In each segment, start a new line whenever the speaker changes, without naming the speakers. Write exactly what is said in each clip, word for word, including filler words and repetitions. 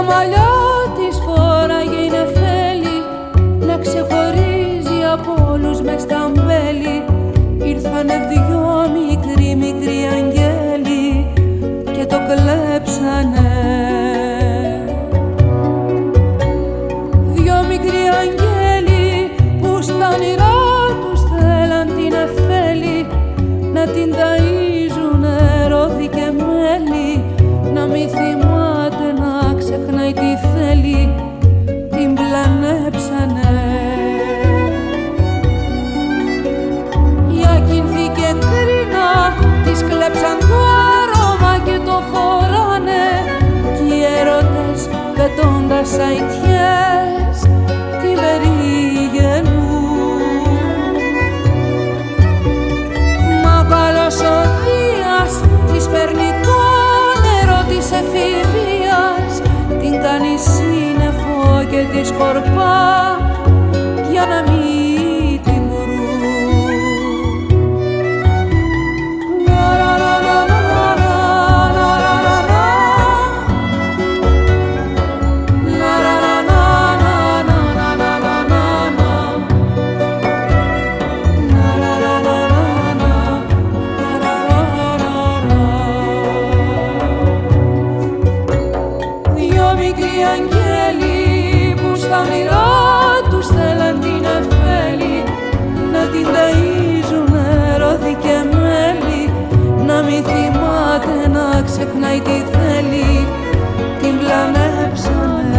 μαλλιά της φόραγε η νεφέλη να ξεχωρίζει από όλους μες στα μπέλη. Ήρθανε δυο μικροί μικροί αγγέλοι και το κλέψανε. Δυο μικροί αγγέλοι που στα όνειρά τους θέλαν την νεφέλη να την ταΐζουνε ρόδι και μέλι, να μη θυμάται να ξεχνάει τι θέλει, την πλανέψανε. Για κινθήκε κρίνα, της κλέψαν το άρωμα και το φοράνε κι οι έρωτες πετώντας αητιές την περιγενούν. Μα ο καλός ο Δίας της παίρνει το νερό της εφηβείας, την κάνει σύννεφο και τη σκορπά για να μην την βρουν. Αγγέλοι που στα όνειρά τους θέλαν την νεφέλη να την ταΐζουνε ρόδι και μέλι, να μη θυμάται να ξεχνάει τι θέλει, την πλανέψανε.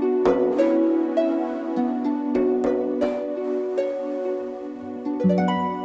Thank you.